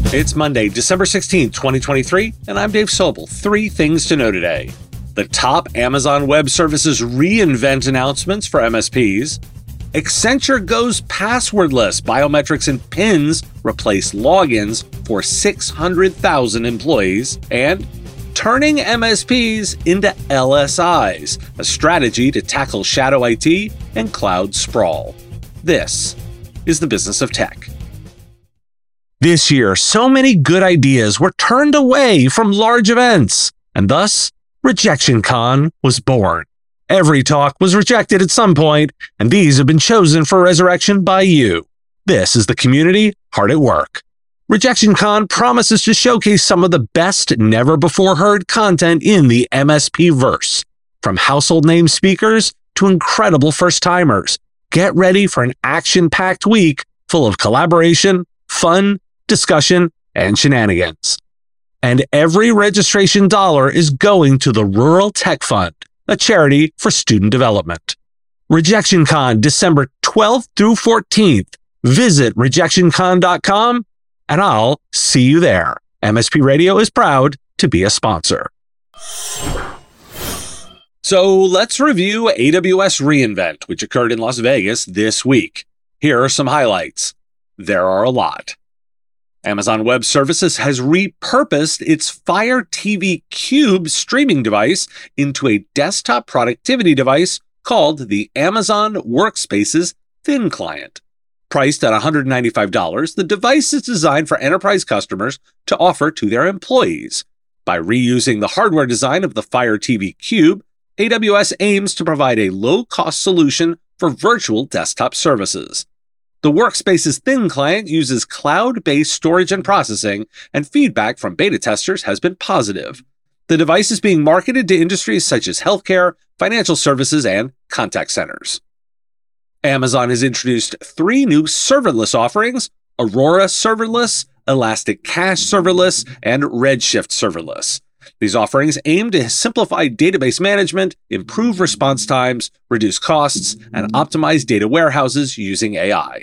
It's Monday, December 16th, 2023, and I'm Dave Sobel. 3 things to know today. The top Amazon Web Services reInvent announcements for MSPs. Accenture goes passwordless. Biometrics and PINs replace logins for 600,000 employees. And turning MSPs into LSIs, a strategy to tackle shadow IT and cloud sprawl. This is the business of tech. This year, so many good ideas were turned away from large events, and thus, RejectionCon was born. Every talk was rejected at some point, and these have been chosen for resurrection by you. This is the community hard at work. RejectionCon promises to showcase some of the best, never-before-heard content in the MSP verse, from household name speakers to incredible first-timers. Get ready for an action-packed week full of collaboration, fun, discussion, and shenanigans. And every registration dollar is going to the Rural Tech Fund, a charity for student development. RejectionCon, December 12th through 14th. Visit rejectioncon.com, and I'll see you there. MSP Radio is proud to be a sponsor. So let's review AWS reInvent, which occurred in Las Vegas this week. Here are some highlights. There are a lot. Amazon Web Services has repurposed its Fire TV Cube streaming device into a desktop productivity device called the Amazon Workspaces Thin Client. Priced at $195, the device is designed for enterprise customers to offer to their employees. By reusing the hardware design of the Fire TV Cube, AWS aims to provide a low-cost solution for virtual desktop services. The Workspaces Thin Client uses cloud-based storage and processing, and feedback from beta testers has been positive. The device is being marketed to industries such as healthcare, financial services, and contact centers. Amazon has introduced 3 new serverless offerings: Aurora Serverless, Elastic Cache Serverless, and Redshift Serverless. These offerings aim to simplify database management, improve response times, reduce costs, and optimize data warehouses using AI.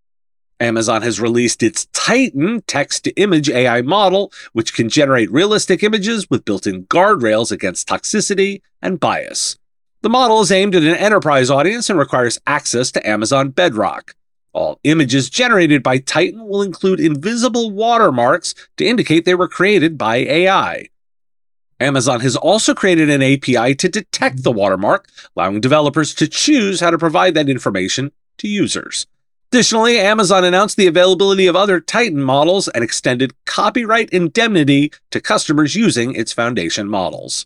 Amazon has released its Titan text-to-image AI model, which can generate realistic images with built-in guardrails against toxicity and bias. The model is aimed at an enterprise audience and requires access to Amazon Bedrock. All images generated by Titan will include invisible watermarks to indicate they were created by AI. Amazon has also created an API to detect the watermark, allowing developers to choose how to provide that information to users. Additionally, Amazon announced the availability of other Titan models and extended copyright indemnity to customers using its foundation models.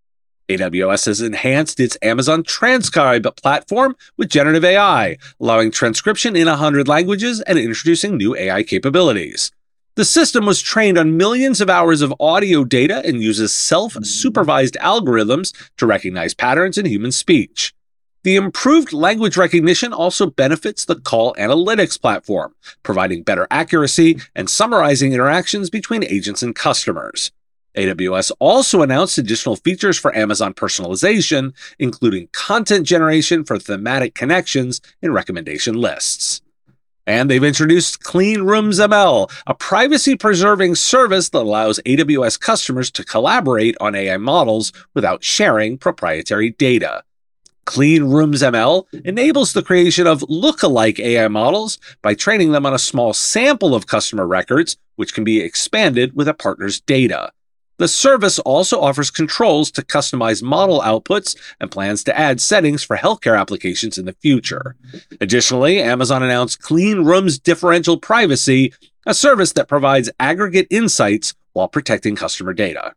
AWS has enhanced its Amazon Transcribe platform with generative AI, allowing transcription in 100 languages and introducing new AI capabilities. The system was trained on millions of hours of audio data and uses self-supervised algorithms to recognize patterns in human speech. The improved language recognition also benefits the Call Analytics platform, providing better accuracy and summarizing interactions between agents and customers. AWS also announced additional features for Amazon personalization, including content generation for thematic connections in recommendation lists. And they've introduced Clean Rooms ML, a privacy-preserving service that allows AWS customers to collaborate on AI models without sharing proprietary data. Clean Rooms ML enables the creation of lookalike AI models by training them on a small sample of customer records, which can be expanded with a partner's data. The service also offers controls to customize model outputs and plans to add settings for healthcare applications in the future. Additionally, Amazon announced Clean Rooms Differential Privacy, a service that provides aggregate insights while protecting customer data.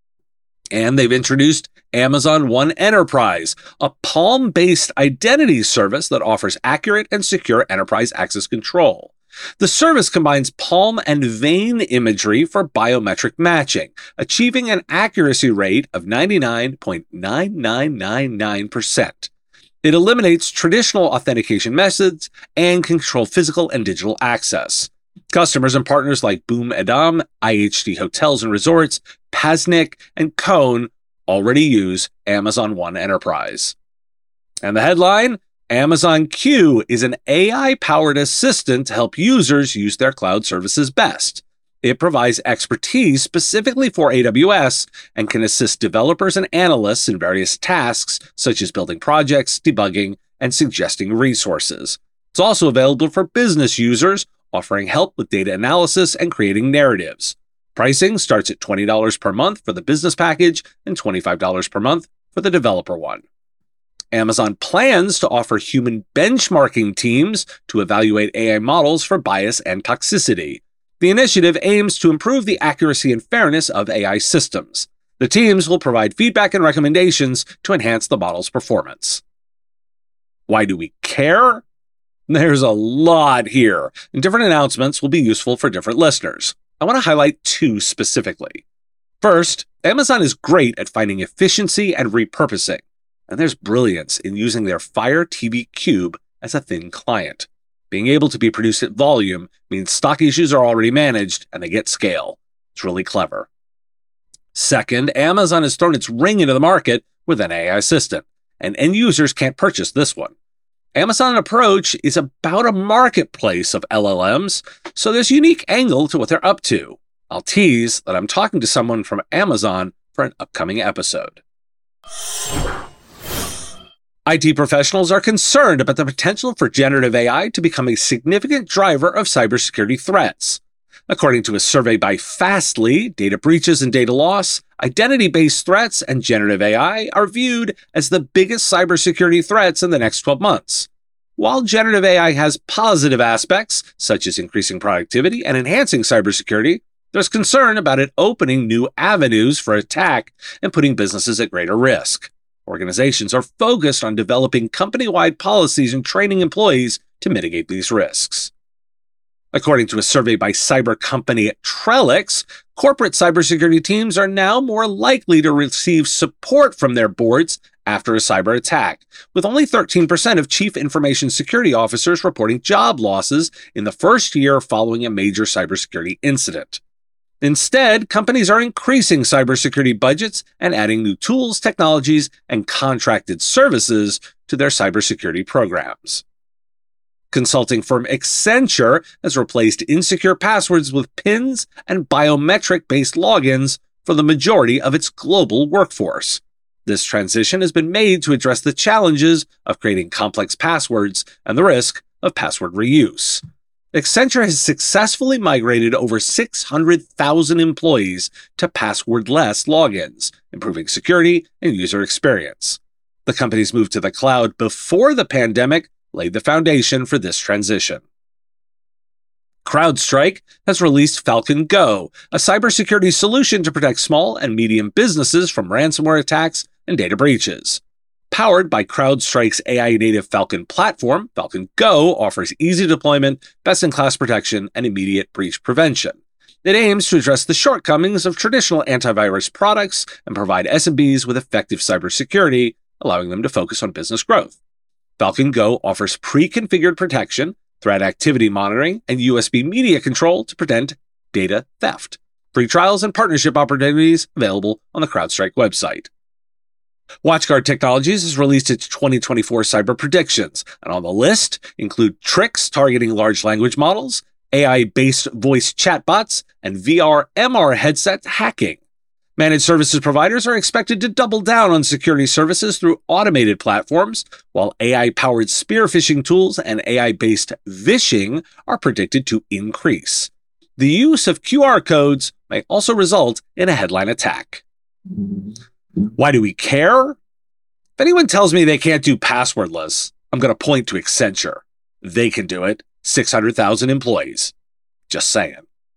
And they've introduced Amazon One Enterprise, a Palm-based identity service that offers accurate and secure enterprise access control. The service combines palm and vein imagery for biometric matching, achieving an accuracy rate of 99.9999%. It eliminates traditional authentication methods and can control physical and digital access. Customers and partners like Boom Edam, IHG Hotels and Resorts, Pasnik, and Cone already use Amazon One Enterprise. And the headline: Amazon Q is an AI-powered assistant to help users use their cloud services best. It provides expertise specifically for AWS and can assist developers and analysts in various tasks such as building projects, debugging, and suggesting resources. It's also available for business users, offering help with data analysis and creating narratives. Pricing starts at $20 per month for the business package and $25 per month for the developer one. Amazon plans to offer human benchmarking teams to evaluate AI models for bias and toxicity. The initiative aims to improve the accuracy and fairness of AI systems. The teams will provide feedback and recommendations to enhance the model's performance. Why do we care? There's a lot here, and different announcements will be useful for different listeners. I want to highlight two specifically. First, Amazon is great at finding efficiency and repurposing, and there's brilliance in using their Fire TV Cube as a thin client. Being able to be produced at volume means stock issues are already managed and they get scale. It's really clever. Second, Amazon has thrown its ring into the market with an AI assistant, and end users can't purchase this one. Amazon Approach is about a marketplace of LLMs, so there's a unique angle to what they're up to. I'll tease that I'm talking to someone from Amazon for an upcoming episode. IT professionals are concerned about the potential for generative AI to become a significant driver of cybersecurity threats. According to a survey by Fastly, data breaches and data loss, identity-based threats and generative AI are viewed as the biggest cybersecurity threats in the next 12 months. While generative AI has positive aspects, such as increasing productivity and enhancing cybersecurity, there's concern about it opening new avenues for attack and putting businesses at greater risk. Organizations are focused on developing company-wide policies and training employees to mitigate these risks. According to a survey by cyber company Trellix, corporate cybersecurity teams are now more likely to receive support from their boards after a cyber attack, with only 13% of chief information security officers reporting job losses in the first year following a major cybersecurity incident. Instead, companies are increasing cybersecurity budgets and adding new tools, technologies, and contracted services to their cybersecurity programs. Consulting firm Accenture has replaced insecure passwords with PINs and biometric-based logins for the majority of its global workforce. This transition has been made to address the challenges of creating complex passwords and the risk of password reuse. Accenture has successfully migrated over 600,000 employees to passwordless logins, improving security and user experience. The company's move to the cloud before the pandemic laid the foundation for this transition. CrowdStrike has released Falcon Go, a cybersecurity solution to protect small and medium businesses from ransomware attacks and data breaches. Powered by CrowdStrike's AI-native Falcon platform, Falcon Go offers easy deployment, best-in-class protection, and immediate breach prevention. It aims to address the shortcomings of traditional antivirus products and provide SMBs with effective cybersecurity, allowing them to focus on business growth. Falcon Go offers pre-configured protection, threat activity monitoring, and USB media control to prevent data theft. Free trials and partnership opportunities available on the CrowdStrike website. WatchGuard Technologies has released its 2024 cyber predictions, and on the list include tricks targeting large language models, AI-based voice chatbots, and VR/MR headset hacking. Managed services providers are expected to double down on security services through automated platforms, while AI-powered spear phishing tools and AI-based vishing are predicted to increase. The use of QR codes may also result in a headline attack. Why do we care? If anyone tells me they can't do passwordless, I'm going to point to Accenture. They can do it. 600,000 employees. Just saying.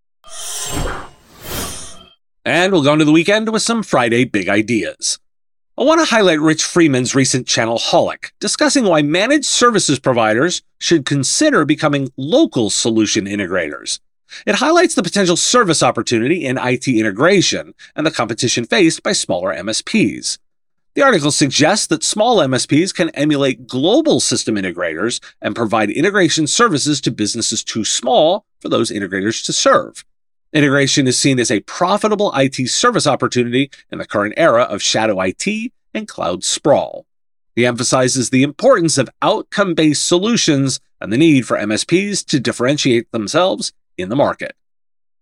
And we'll go into the weekend with some Friday big ideas. I want to highlight Rich Freeman's recent channel Holic, discussing why managed services providers should consider becoming local solution integrators. It highlights the potential service opportunity in IT integration and the competition faced by smaller MSPs. The article suggests that small MSPs can emulate global system integrators and provide integration services to businesses too small for those integrators to serve. Integration is seen as a profitable IT service opportunity in the current era of shadow IT and cloud sprawl. He emphasizes the importance of outcome-based solutions and the need for MSPs to differentiate themselves in the market.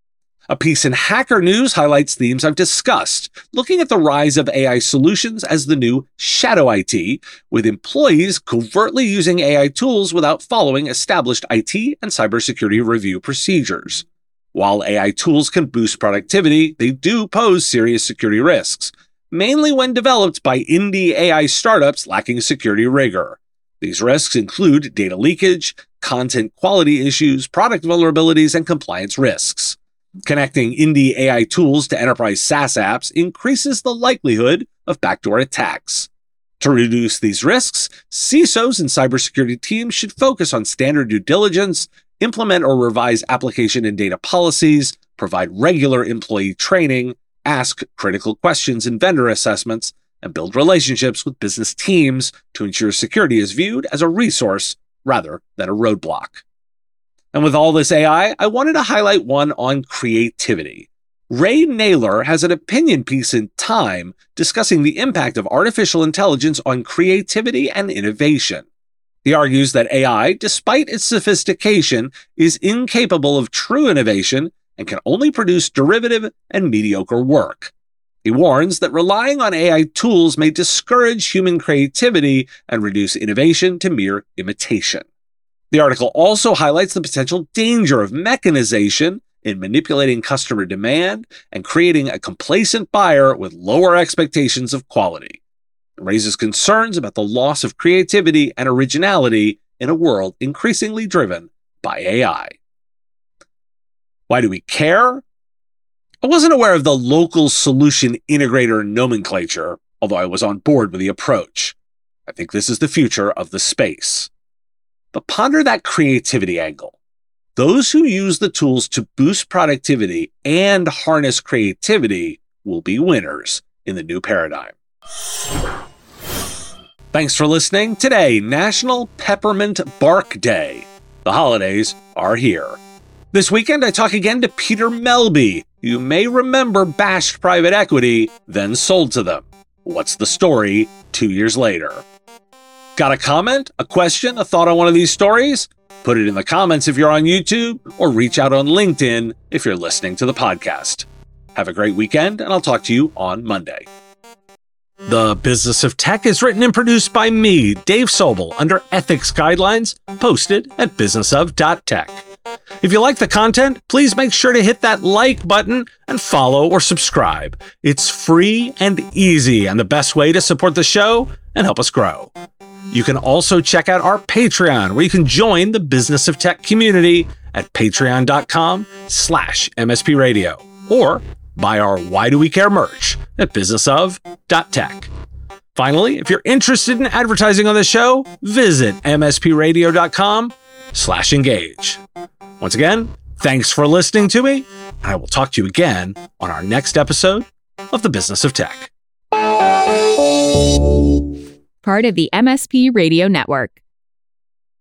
A piece in Hacker News highlights themes I've discussed, looking at the rise of AI solutions as the new shadow IT, with employees covertly using AI tools without following established IT and cybersecurity review procedures. While AI tools can boost productivity, they do pose serious security risks, mainly when developed by indie AI startups lacking security rigor. These risks include data leakage, content quality issues, product vulnerabilities, and compliance risks. Connecting indie AI tools to enterprise SaaS apps increases the likelihood of backdoor attacks. To reduce these risks, CISOs and cybersecurity teams should focus on standard due diligence, implement or revise application and data policies, provide regular employee training, ask critical questions in vendor assessments, and build relationships with business teams to ensure security is viewed as a resource rather than a roadblock. And with all this AI, I wanted to highlight one on creativity. Ray Naylor has an opinion piece in Time discussing the impact of artificial intelligence on creativity and innovation. He argues that AI, despite its sophistication, is incapable of true innovation and can only produce derivative and mediocre work. He warns that relying on AI tools may discourage human creativity and reduce innovation to mere imitation. The article also highlights the potential danger of mechanization in manipulating customer demand and creating a complacent buyer with lower expectations of quality. It raises concerns about the loss of creativity and originality in a world increasingly driven by AI. Why do we care? I wasn't aware of the local solution integrator nomenclature, although I was on board with the approach. I think this is the future of the space. But ponder that creativity angle. Those who use the tools to boost productivity and harness creativity will be winners in the new paradigm. Thanks for listening. Today, National Peppermint Bark Day. The holidays are here. This weekend, I talk again to Peter Melby. You may remember bashed private equity, then sold to them. What's the story 2 years later? Got a comment, a question, a thought on one of these stories? Put it in the comments if you're on YouTube, or reach out on LinkedIn if you're listening to the podcast. Have a great weekend, and I'll talk to you on Monday. The Business of Tech is written and produced by me, Dave Sobel, under ethics guidelines posted at businessof.tech. If you like the content, please make sure to hit that like button and follow or subscribe. It's free and easy and the best way to support the show and help us grow. You can also check out our Patreon, where you can join the Business of Tech community at patreon.com/MSP Radio, or buy our Why Do We Care merch at businessof.tech. Finally, if you're interested in advertising on the show, visit mspradio.com/engage. Once again, thanks for listening to me, and I will talk to you again on our next episode of The Business of Tech. Part of the MSP Radio Network.